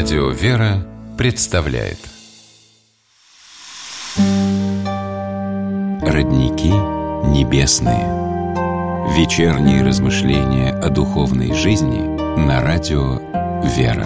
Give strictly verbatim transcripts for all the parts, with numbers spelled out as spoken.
Радио «Вера» представляет Родники небесные. Вечерние размышления о духовной жизни на радио «Вера».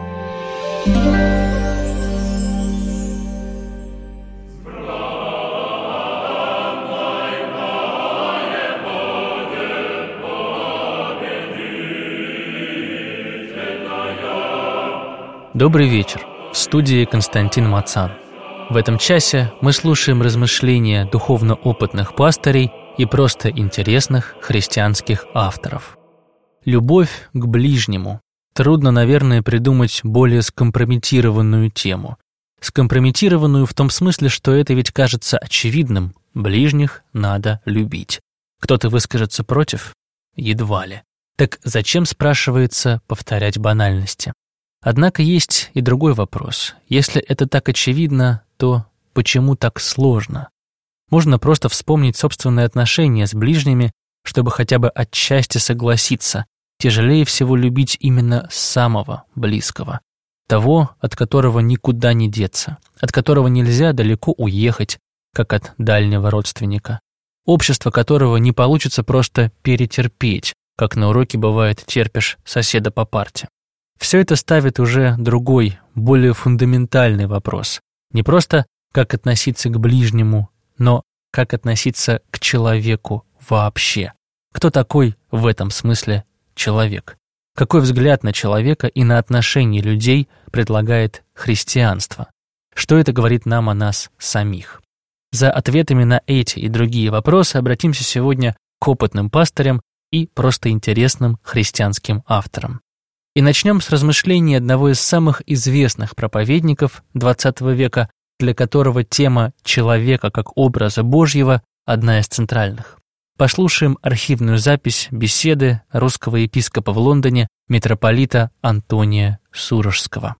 Добрый вечер. В студии Константин Мацан. В этом часе мы слушаем размышления духовно опытных пастырей и просто интересных христианских авторов. Любовь к ближнему. Трудно, наверное, придумать более скомпрометированную тему. Скомпрометированную в том смысле, что это ведь кажется очевидным. Ближних надо любить. Кто-то выскажется против? Едва ли. Так зачем, спрашивается, повторять банальности? Однако есть и другой вопрос. Если это так очевидно, то почему так сложно? Можно просто вспомнить собственные отношения с ближними, чтобы хотя бы отчасти согласиться. Тяжелее всего любить именно самого близкого. Того, от которого никуда не деться, от которого нельзя далеко уехать, как от дальнего родственника. Общество которого не получится просто перетерпеть, как на уроке бывает терпишь соседа по парте. Все это ставит уже другой, более фундаментальный вопрос. Не просто как относиться к ближнему, но как относиться к человеку вообще. Кто такой в этом смысле человек? Какой взгляд на человека и на отношения людей предлагает христианство? Что это говорит нам о нас самих? За ответами на эти и другие вопросы обратимся сегодня к опытным пастырям и просто интересным христианским авторам. И начнем с размышлений одного из самых известных проповедников двадцатого века, для которого тема человека как образа Божьего одна из центральных. Послушаем архивную запись беседы русского епископа в Лондоне митрополита Антония Сурожского.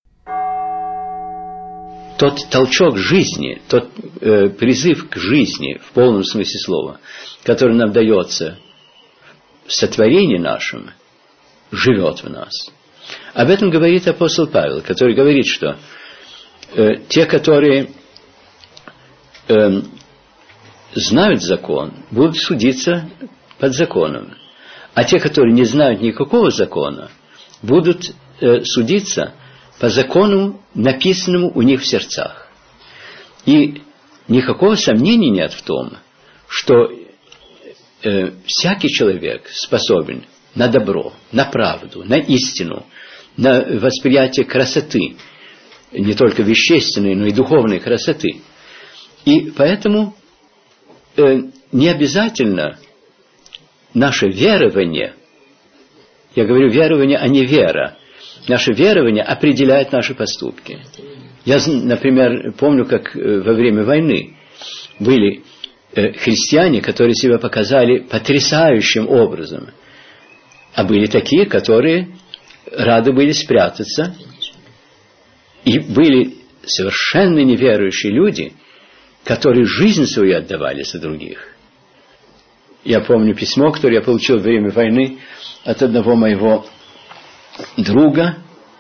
Тот толчок жизни, тот э, призыв к жизни в полном смысле слова, который нам дается в сотворении нашем, живет в нас. Об этом говорит апостол Павел, который говорит, что э, те, которые э, знают закон, будут судиться под законом, а те, которые не знают никакого закона, будут э, судиться по закону, написанному у них в сердцах. И никакого сомнения нет в том, что э, всякий человек способен на добро, на правду, на истину, на восприятие красоты, не только вещественной, но и духовной красоты. И поэтому э, не обязательно наше верование, я говорю верование, а не вера, наше верование определяет наши поступки. Я, например, помню, как во время войны были э, христиане, которые себя показали потрясающим образом. А были такие, которые рады были спрятаться. И были совершенно неверующие люди, которые жизнь свою отдавали за других. Я помню письмо, которое я получил во время войны от одного моего друга,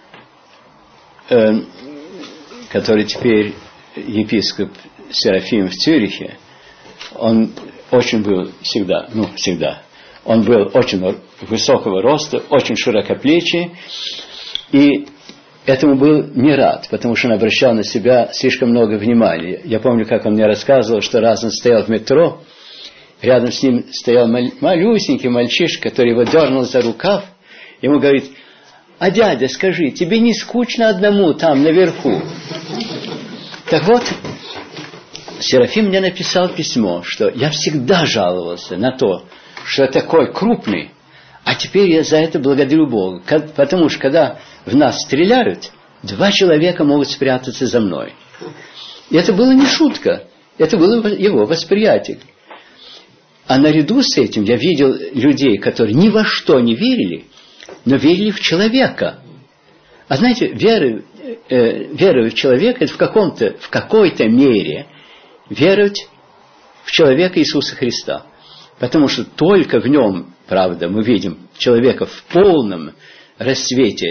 э, который теперь епископ Серафим в Цюрихе. Он очень был всегда, ну, всегда, он был очень высокого роста, очень широкоплечий, и этому был не рад, потому что он обращал на себя слишком много внимания. Я помню, как он мне рассказывал, что раз он стоял в метро, рядом с ним стоял малюсенький мальчишка, который его дернул за рукав, ему говорит: «А дядя, скажи, тебе не скучно одному там наверху?» Так вот, Серафим мне написал письмо, что я всегда жаловался на то, что я такой крупный, а теперь я за это благодарю Бога. Потому что когда в нас стреляют, два человека могут спрятаться за мной. И это было не шутка, это было его восприятие. А наряду с этим я видел людей, которые ни во что не верили, но верили в человека. А знаете, вера, э, вера в человека – это в, каком-то, в какой-то мере веровать в человека Иисуса Христа. Потому что только в нем, правда, мы видим человека в полном расцвете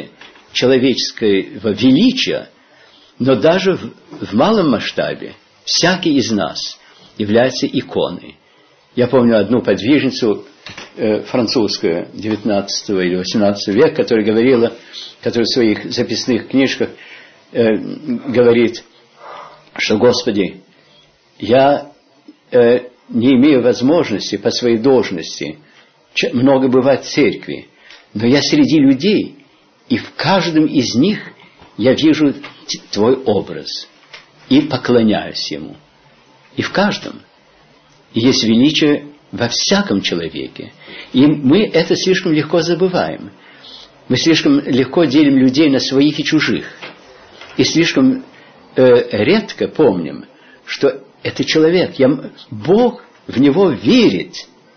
человеческого величия, но даже в, в малом масштабе всякий из нас является иконой. Я помню одну подвижницу э, французскую девятнадцатого или восемнадцатого века, которая говорила, которая в своих записных книжках э, говорит, что, Господи, я э, не имею возможности по своей должности много бывать в церкви, но я среди людей, и в каждом из них я вижу Твой образ и поклоняюсь Ему. И в каждом. И есть величие во всяком человеке. И мы это слишком легко забываем. Мы слишком легко делим людей на своих и чужих. И слишком э, редко помним, что это человек. Я, Бог в него верит.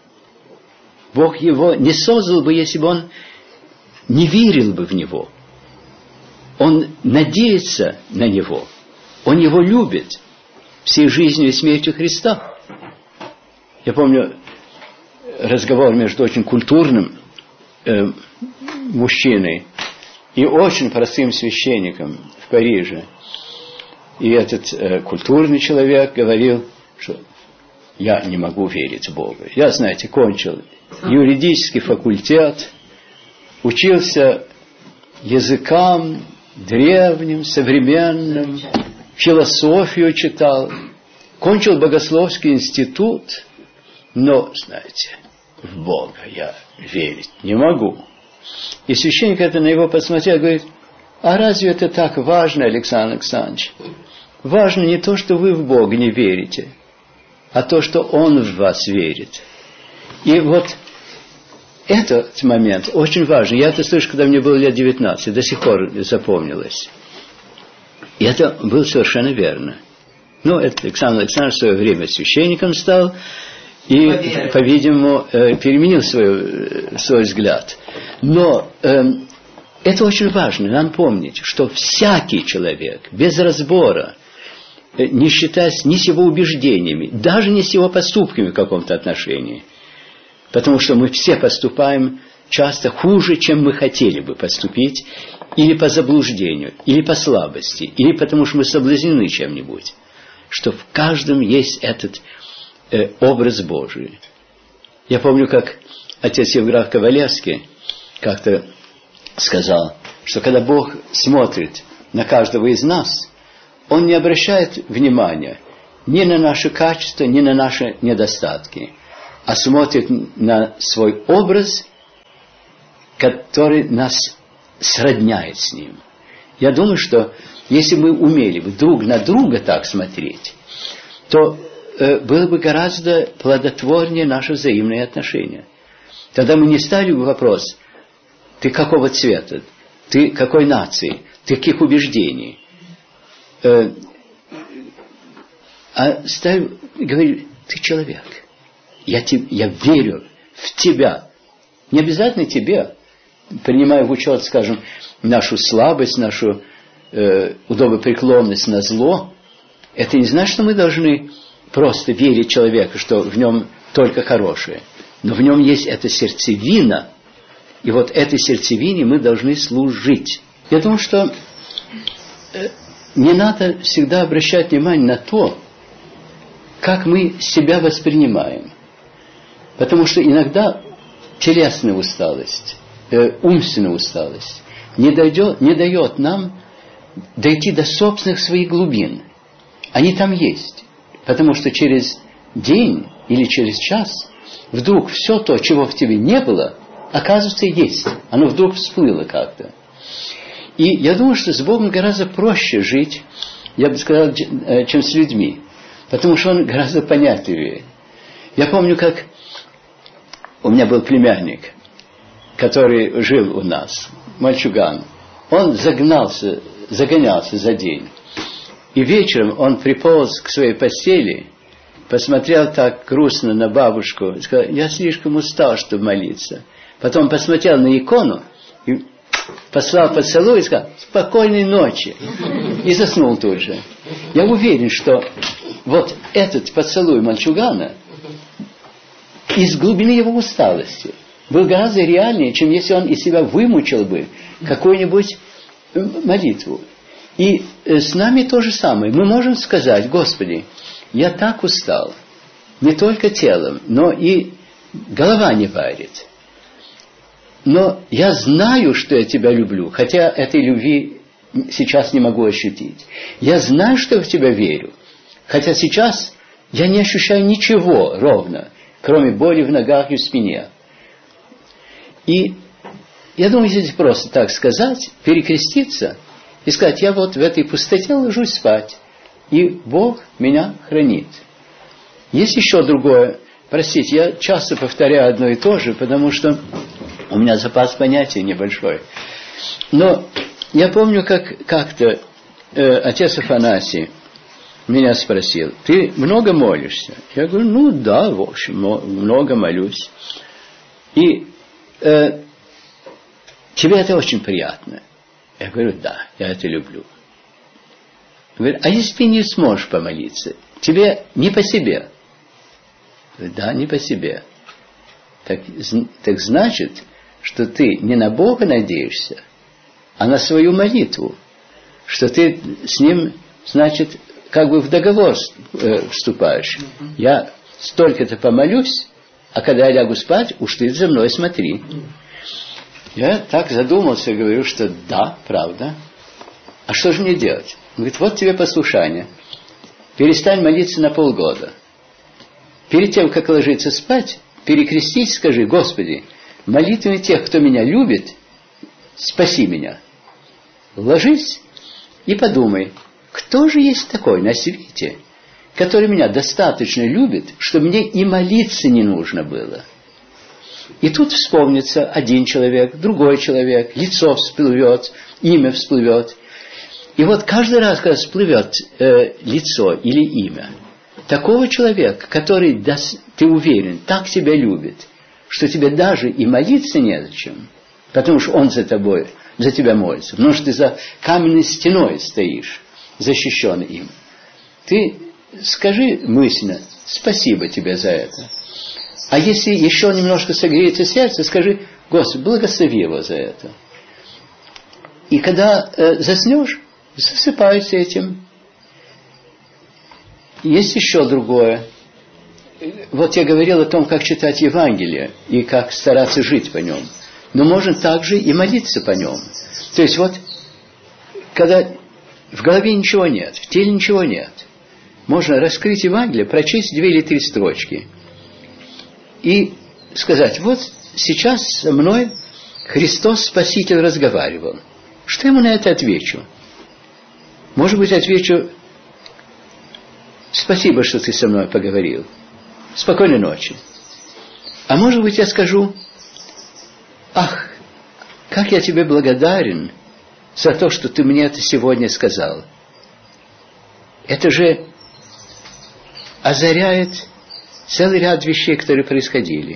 Бог его не создал бы, если бы он не верил бы в него. Он надеется на него. Он его любит всей жизнью и смертью Христа. Я помню разговор между очень культурным э, мужчиной и очень простым священником в Париже. И этот э, культурный человек говорил, что я не могу верить в Бога. Я, знаете, кончил юридический факультет, учился языкам древним, современным, философию читал, кончил богословский институт, но, знаете, в Бога я верить не могу. И священник это на него посмотрел и говорит, а разве это так важно, Александр Александрович? Важно не то, что вы в Бога не верите, а то, что Он в вас верит. И вот этот момент очень важен. Я это слышу, когда мне было лет девятнадцать, до сих пор запомнилось. И это было совершенно верно. Ну, это Александр Александрович в свое время священником стал и, по-видимому, переменил свой, свой взгляд. Но э, это очень важно, нам помнить, что всякий человек, без разбора, не считаясь ни с его убеждениями, даже не с его поступками в каком-то отношении, потому что мы все поступаем часто хуже, чем мы хотели бы поступить, или по заблуждению, или по слабости, или потому что мы соблазнены чем-нибудь, что в каждом есть этот э, образ Божий. Я помню, как отец Евграф Ковалевский как-то сказал, что когда Бог смотрит на каждого из нас, Он не обращает внимания ни на наши качества, ни на наши недостатки, а смотрит на свой образ, который нас сродняет с Ним. Я думаю, что если мы умели бы друг на друга так смотреть, то э, было бы гораздо плодотворнее наши взаимные отношения. Тогда мы не ставили бы вопрос, ты какого цвета, ты какой нации, ты каких убеждений. Э, а ставили, говорили, ты человек. Я, te, я верю в тебя. Не обязательно тебе, принимая в учет, скажем, нашу слабость, нашу э, удобопреклонность на зло. Это не значит, что мы должны просто верить человеку, что в нем только хорошее. Но в нем есть эта сердцевина. И вот этой сердцевине мы должны служить. Я думаю, что э, не надо всегда обращать внимание на то, как мы себя воспринимаем. Потому что иногда телесная усталость, э, умственная усталость не, дойдет, не дает нам дойти до собственных своих глубин. Они там есть. Потому что через день или через час вдруг все то, чего в тебе не было, оказывается, есть. Оно вдруг всплыло как-то. И я думаю, что с Богом гораздо проще жить, я бы сказал, чем с людьми. Потому что Он гораздо понятливее. Я помню, как у меня был племянник, который жил у нас, мальчуган. Он загнался, загонялся за день. И вечером он приполз к своей постели, посмотрел так грустно на бабушку и сказал, я слишком устал, чтобы молиться. Потом посмотрел на икону и послал поцелуй и сказал, спокойной ночи. И заснул тут же. Я уверен, что вот этот поцелуй мальчугана из глубины его усталости был гораздо реальнее, чем если он из себя вымучил бы какую-нибудь молитву. И с нами то же самое. Мы можем сказать: Господи, я так устал, не только телом, но и голова не варит. Но я знаю, что я Тебя люблю, хотя этой любви сейчас не могу ощутить. Я знаю, что я в Тебя верю, хотя сейчас я не ощущаю ничего ровно, кроме боли в ногах и в спине. И я думаю, если просто так сказать, перекреститься и сказать: я вот в этой пустоте ложусь спать, и Бог меня хранит. Есть еще другое. Простите, я часто повторяю одно и то же, потому что у меня запас понятий небольшой. Но я помню, как как-то э, отец Афанасий меня спросил: ты много молишься? Я говорю: ну да, в общем, много молюсь. И э, тебе это очень приятно? Я говорю: да, я это люблю. Он говорит: а если ты не сможешь помолиться, тебе не по себе? Я говорю: да, не по себе. Так, так значит, что ты не на Бога надеешься, а на свою молитву, что ты с Ним, значит, как бы в договор э, вступаешь. Mm-hmm. Я столько-то помолюсь, а когда я лягу спать, уж ты за мной смотри. Mm-hmm. Я так задумался, говорю, что да, правда. А что же мне делать? Он говорит: вот тебе послушание. Перестань молиться на полгода. Перед тем, как ложиться спать, перекрестись, скажи: Господи, молитвами тех, кто меня любит, спаси меня. Ложись и подумай, кто же есть такой на свете, который меня достаточно любит, чтобы мне и молиться не нужно было. И тут вспомнится один человек, другой человек, лицо всплывет, имя всплывет. И вот каждый раз, когда всплывет э, лицо или имя такого человека, который, да, ты уверен, так тебя любит, что тебе даже и молиться незачем, потому что он за тобой, за тебя молится, потому что ты за каменной стеной стоишь, защищен им. Ты скажи мысленно: спасибо тебе за это. А если еще немножко согреется сердце, скажи: Господи, благослови его за это. И когда э, заснешь, засыпай с этим. Есть еще другое. Вот я говорил о том, как читать Евангелие и как стараться жить по нем. Но можно также и молиться по нем. То есть вот, когда в голове ничего нет, в теле ничего нет, можно раскрыть Евангелие, прочесть две или три строчки и сказать: вот сейчас со мной Христос Спаситель разговаривал. Что ему на это отвечу? Может быть, отвечу: спасибо, что ты со мной поговорил. Спокойной ночи. А может быть, я скажу: ах, как я тебе благодарен за то, что ты мне это сегодня сказал. Это же озаряет целый ряд вещей, которые происходили.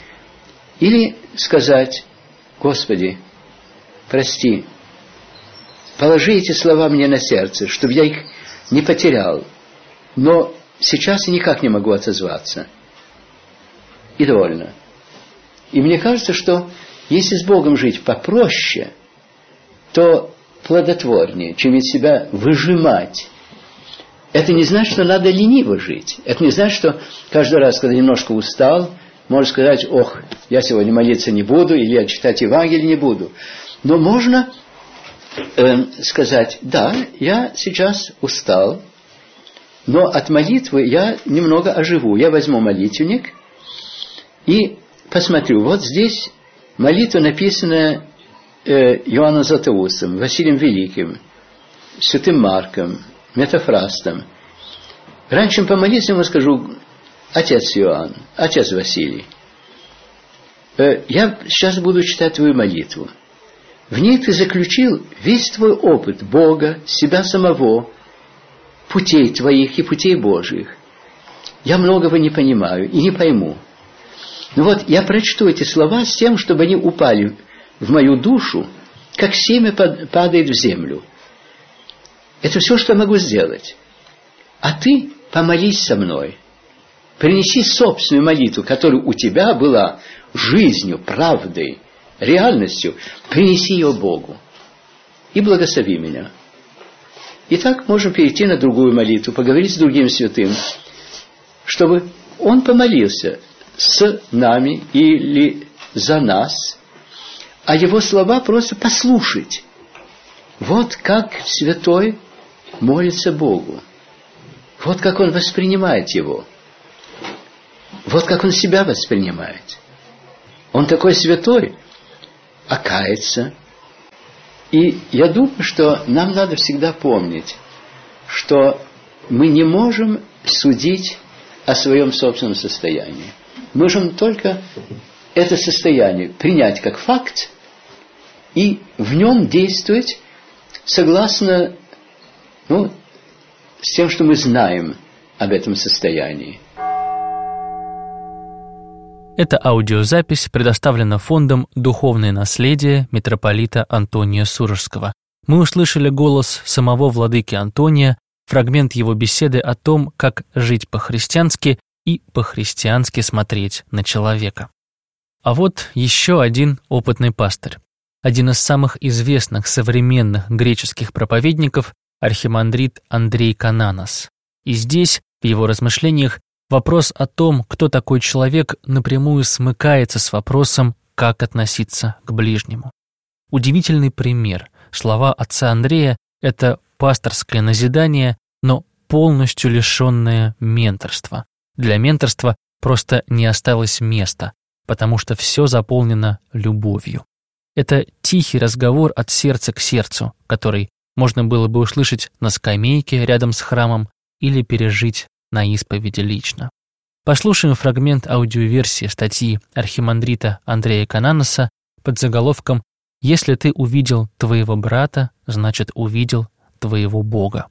Или сказать: Господи, прости, положи эти слова мне на сердце, чтобы я их не потерял. Но сейчас я никак не могу отозваться. И довольно. И мне кажется, что если с Богом жить попроще, то плодотворнее, чем из себя выжимать. Это не значит, что надо лениво жить. Это не значит, что каждый раз, когда немножко устал, можно сказать: ох, я сегодня молиться не буду, или я читать Евангелие не буду. Но можно э, сказать: да, я сейчас устал, но от молитвы я немного оживу. Я возьму молитвенник и посмотрю. Вот здесь молитва, написанная э, Иоанном Златоустом, Василием Великим, Святым Марком, Метафрастом. Раньше помолиться ему скажу: отец Иоанн, отец Василий, э, я сейчас буду читать твою молитву. В ней ты заключил весь твой опыт Бога, себя самого, путей твоих и путей Божьих. Я многого не понимаю и не пойму. Но вот я прочту эти слова с тем, чтобы они упали в мою душу, как семя падает в землю. Это все, что я могу сделать. А ты помолись со мной. Принеси собственную молитву, которая у тебя была жизнью, правдой, реальностью. Принеси ее Богу. и благослови меня. И так можем перейти на другую молитву, поговорить с другим святым, чтобы он помолился с нами или за нас, а его слова просто послушать. Вот как святой молится Богу. Вот как он воспринимает его. Вот как он себя воспринимает. Он такой святой, а кается. И я думаю, что нам надо всегда помнить, что мы не можем судить о своем собственном состоянии. Мы можем только это состояние принять как факт и в нем действовать согласно, ну, с тем, что мы знаем об этом состоянии. Эта аудиозапись предоставлена фондом «Духовное наследие» митрополита Антония Сурожского. Мы услышали голос самого владыки Антония, фрагмент его беседы о том, как жить по-христиански и по-христиански смотреть на человека. А вот еще один опытный пастырь. Один из самых известных современных греческих проповедников – архимандрит Андрей Кананос. И здесь, в его размышлениях, вопрос о том, кто такой человек, напрямую смыкается с вопросом, как относиться к ближнему. Удивительный пример. Слова отца Андрея – это пасторское назидание, но полностью лишенное менторства. Для менторства просто не осталось места, потому что все заполнено любовью. Это тихий разговор от сердца к сердцу, который можно было бы услышать на скамейке рядом с храмом или пережить на исповеди лично. Послушаем фрагмент аудиоверсии статьи архимандрита Андрея Кананоса под заголовком «Если ты увидел твоего брата, значит увидел твоего Бога».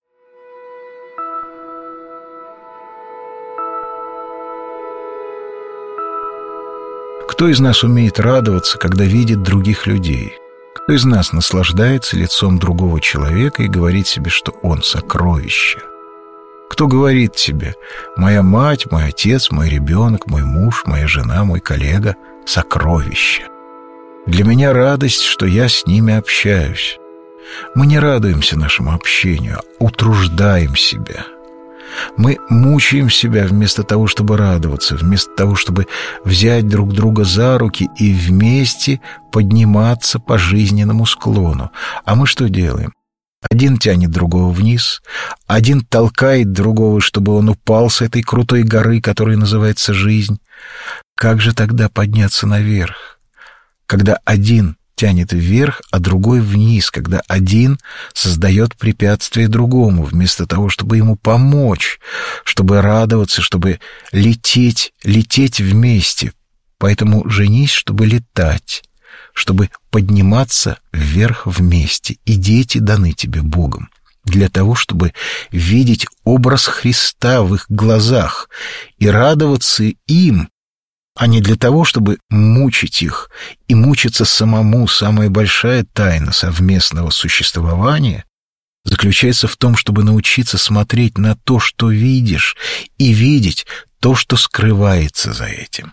Кто из нас умеет радоваться, когда видит других людей? Кто из нас наслаждается лицом другого человека и говорит себе, что он сокровище? Кто говорит тебе: моя мать, мой отец, мой ребенок, мой муж, моя жена, мой коллега — сокровище? Для меня радость, что я с ними общаюсь. Мы не радуемся нашему общению, а утруждаем себя. Мы мучаем себя вместо того, чтобы радоваться, вместо того, чтобы взять друг друга за руки и вместе подниматься по жизненному склону. А мы что делаем? Один тянет другого вниз, один толкает другого, чтобы он упал с этой крутой горы, которая называется жизнь. Как же тогда подняться наверх, когда один тянет вверх, а другой вниз, когда один создает препятствие другому, вместо того, чтобы ему помочь, чтобы радоваться, чтобы лететь, лететь вместе. Поэтому женись, чтобы летать, чтобы подниматься вверх вместе. И дети даны тебе Богом для того, чтобы видеть образ Христа в их глазах и радоваться им, а не для того, чтобы мучить их и мучиться самому. Самая большая тайна совместного существования заключается в том, чтобы научиться смотреть на то, что видишь, и видеть то, что скрывается за этим.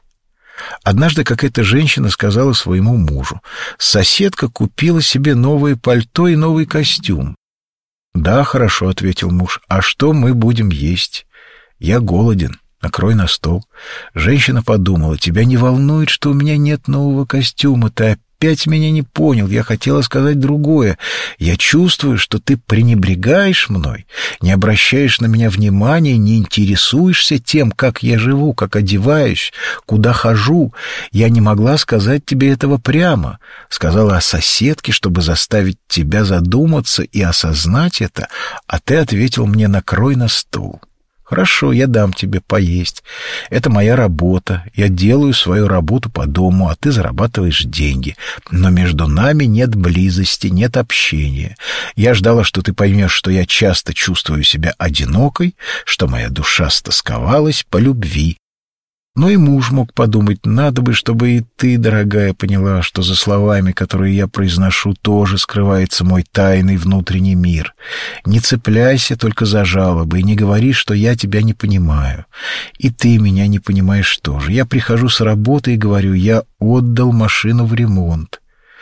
Однажды какая-то женщина сказала своему мужу: «Соседка купила себе новое пальто и новый костюм». «Да, хорошо», — ответил муж, — «а что мы будем есть? Я голоден. Накрой на стол». Женщина подумала: тебя не волнует, что у меня нет нового костюма? Ты опять меня не понял. Я хотела сказать другое. Я чувствую, что ты пренебрегаешь мной, не обращаешь на меня внимания, не интересуешься тем, как я живу, как одеваюсь, куда хожу. Я не могла сказать тебе этого прямо. Сказала о соседке, чтобы заставить тебя задуматься и осознать это, а ты ответил мне: накрой на стол. Хорошо, я дам тебе поесть. Это моя работа. Я делаю свою работу по дому, а ты зарабатываешь деньги. Но между нами нет близости, нет общения. Я ждала, что ты поймешь, что я часто чувствую себя одинокой, что моя душа стосковалась по любви. Но и муж мог подумать: надо бы, чтобы и ты, дорогая, поняла, что за словами, которые я произношу, тоже скрывается мой тайный внутренний мир. Не цепляйся только за жалобы и не говори, что я тебя не понимаю. И ты меня не понимаешь тоже. Я прихожу с работы и говорю: я отдал машину в ремонт.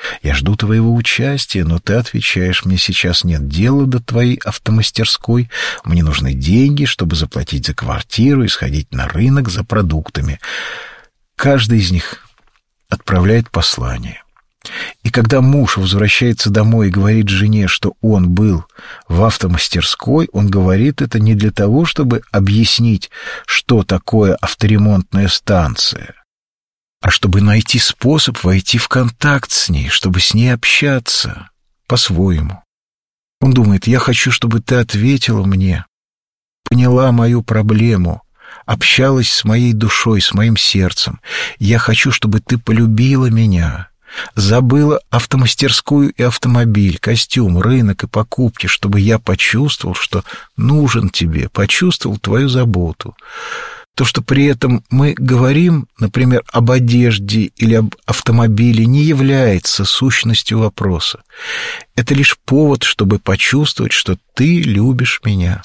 Я жду твоего участия, но ты отвечаешь: мне сейчас нет дела до твоей автомастерской, мне нужны деньги, чтобы заплатить за квартиру и сходить на рынок за продуктами. Каждый из них отправляет послание. И когда муж возвращается домой и говорит жене, что он был в автомастерской, он говорит это не для того, чтобы объяснить, что такое авторемонтная станция, а чтобы найти способ войти в контакт с ней, чтобы с ней общаться по-своему. Он думает: я хочу, чтобы ты ответила мне, поняла мою проблему, общалась с моей душой, с моим сердцем. Я хочу, чтобы ты полюбила меня, забыла автомастерскую и автомобиль, костюм, рынок и покупки, чтобы я почувствовал, что нужен тебе, почувствовал твою заботу. То, что при этом мы говорим, например, об одежде или об автомобиле, не является сущностью вопроса. Это лишь повод, чтобы почувствовать, что ты любишь меня.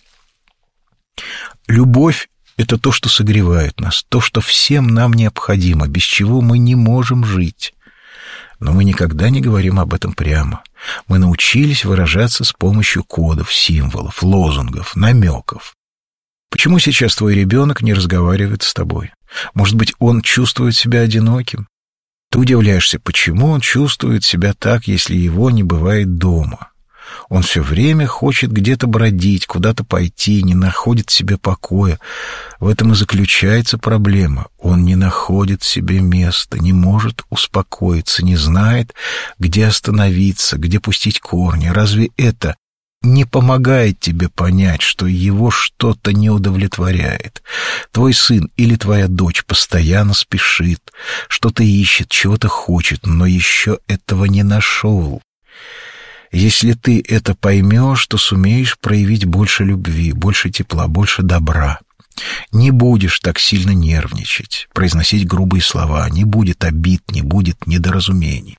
Любовь — это то, что согревает нас, то, что всем нам необходимо, без чего мы не можем жить. Но мы никогда не говорим об этом прямо. Мы научились выражаться с помощью кодов, символов, лозунгов, намеков. Почему сейчас твой ребенок не разговаривает с тобой? Может быть, он чувствует себя одиноким? Ты удивляешься, почему он чувствует себя так, если его не бывает дома? Он все время хочет где-то бродить, куда-то пойти, не находит себе покоя. В этом и заключается проблема. Он не находит себе места, не может успокоиться, не знает, где остановиться, где пустить корни. Разве это не помогает тебе понять, что его что-то не удовлетворяет? Твой сын или твоя дочь постоянно спешит, что-то ищет, чего-то хочет, но еще этого не нашел. Если ты это поймешь, то сумеешь проявить больше любви, больше тепла, больше добра. Не будешь так сильно нервничать, произносить грубые слова, не будет обид, не будет недоразумений.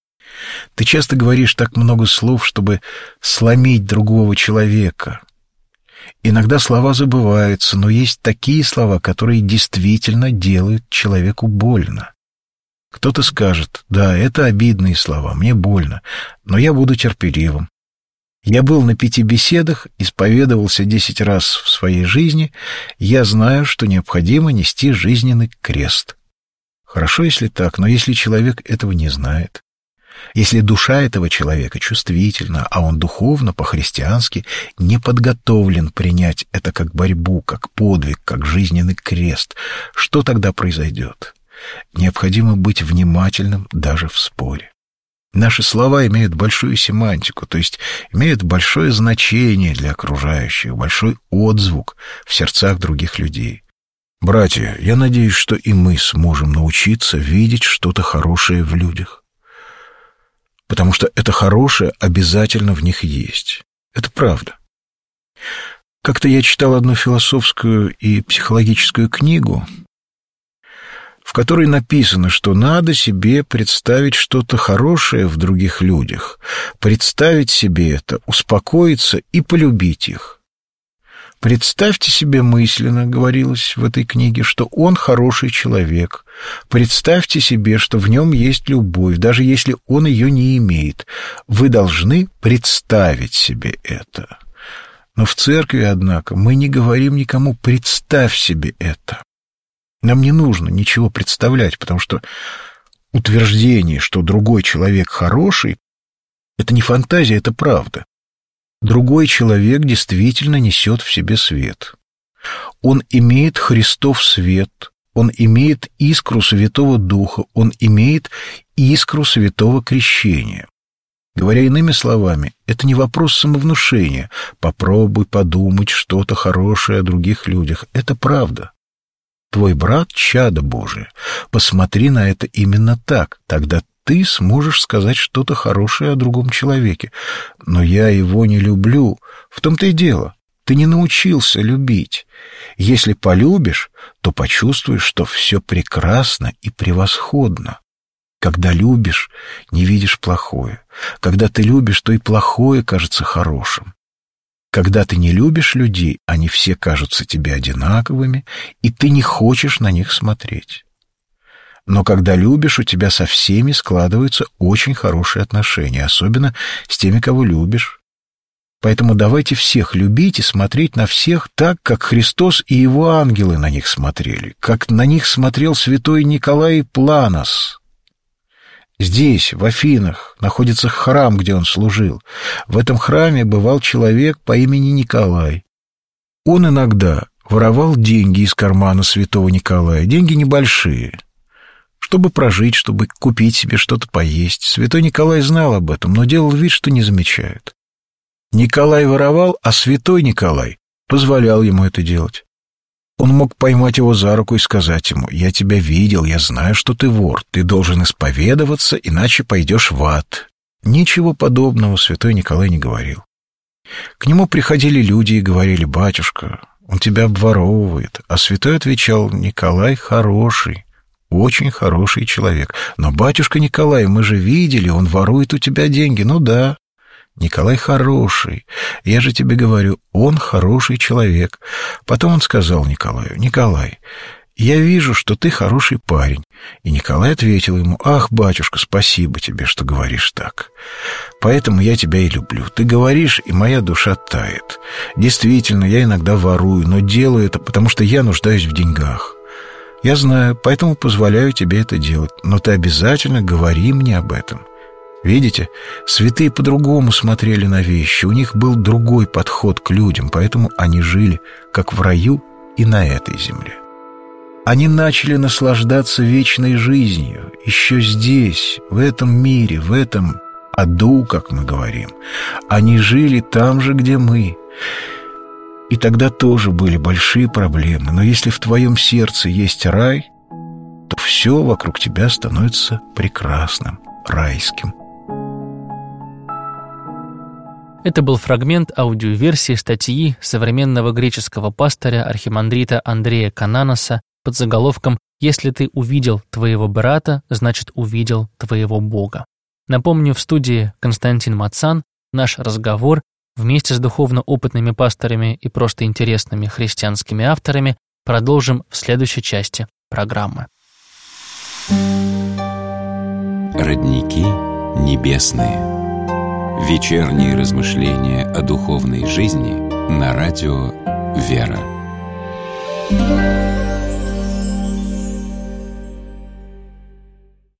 Ты часто говоришь так много слов, чтобы сломить другого человека. Иногда слова забываются, но есть такие слова, которые действительно делают человеку больно. Кто-то скажет: да, это обидные слова, мне больно, но я буду терпеливым. Я был на пяти беседах, исповедовался десять раз в своей жизни, я знаю, что необходимо нести жизненный крест. Хорошо, если так, но если человек этого не знает, если душа этого человека чувствительна, а он духовно, по-христиански не подготовлен принять это как борьбу, как подвиг, как жизненный крест, что тогда произойдет? Необходимо быть внимательным даже в споре. Наши слова имеют большую семантику, то есть имеют большое значение для окружающих, большой отзвук в сердцах других людей. Братья, я надеюсь, что и мы сможем научиться видеть что-то хорошее в людях. Потому что это хорошее обязательно в них есть. Это правда. Как-то я читал одну философскую и психологическую книгу, в которой написано, что надо себе представить что-то хорошее в других людях, представить себе это, успокоиться и полюбить их. Представьте себе мысленно, говорилось в этой книге, что он хороший человек. Представьте себе, что в нем есть любовь, даже если он ее не имеет. Вы должны представить себе это. Но в церкви, однако, мы не говорим никому: представь себе это. Нам не нужно ничего представлять, потому что утверждение, что другой человек хороший, это не фантазия, это правда. Другой человек действительно несет в себе свет. Он имеет Христов свет, он имеет искру Святого Духа, он имеет искру Святого Крещения. Говоря иными словами, это не вопрос самовнушения. Попробуй подумать что-то хорошее о других людях. Это правда. Твой брат — чадо Божие. Посмотри на это именно так. Тогда ты сможешь сказать что-то хорошее о другом человеке. Но я его не люблю. В том-то и дело. Ты не научился любить. Если полюбишь, то почувствуешь, что все прекрасно и превосходно. Когда любишь, не видишь плохое. Когда ты любишь, то и плохое кажется хорошим. Когда ты не любишь людей, они все кажутся тебе одинаковыми, и ты не хочешь на них смотреть. Но когда любишь, у тебя со всеми складываются очень хорошие отношения, особенно с теми, кого любишь. Поэтому давайте всех любить и смотреть на всех так, как Христос и его ангелы на них смотрели, как на них смотрел святой Николай Планос. Здесь, в Афинах, находится храм, где он служил. В этом храме бывал человек по имени Николай. Он иногда воровал деньги из кармана святого Николая, деньги небольшие, чтобы прожить, чтобы купить себе что-то поесть. Святой Николай знал об этом, но делал вид, что не замечает. Николай воровал, а святой Николай позволял ему это делать. Он мог поймать его за руку и сказать ему: «Я тебя видел, я знаю, что ты вор, ты должен исповедоваться, иначе пойдешь в ад». Ничего подобного святой Николай не говорил. К нему приходили люди и говорили: «Батюшка, он тебя обворовывает». А святой отвечал: «Николай хороший, очень хороший человек». «Но, батюшка Николай, мы же видели, он ворует у тебя деньги». «Ну да, Николай хороший. Я же тебе говорю, он хороший человек». Потом он сказал Николаю: «Николай, я вижу, что ты хороший парень». И Николай ответил ему: «Ах, батюшка, спасибо тебе, что говоришь так. Поэтому я тебя и люблю. Ты говоришь, и моя душа тает. Действительно, я иногда ворую, но делаю это, потому что я нуждаюсь в деньгах. Я знаю, поэтому позволяю тебе это делать. Но ты обязательно говори мне об этом». Видите, святые по-другому смотрели на вещи, у них был другой подход к людям, поэтому они жили как в раю и на этой земле. Они начали наслаждаться вечной жизнью еще здесь, в этом мире, в этом аду, как мы говорим. Они жили там же, где мы. И тогда тоже были большие проблемы, но если в твоем сердце есть рай, то все вокруг тебя становится прекрасным, райским. Это был фрагмент аудиоверсии статьи современного греческого пастыря архимандрита Андрея Кананоса под заголовком «Если ты увидел твоего брата, значит увидел твоего Бога». Напомню, в студии Константин Мацан наш разговор вместе с духовно опытными пасторами и просто интересными христианскими авторами продолжим в следующей части программы. Родники небесные. Вечерние размышления о духовной жизни на радио «Вера».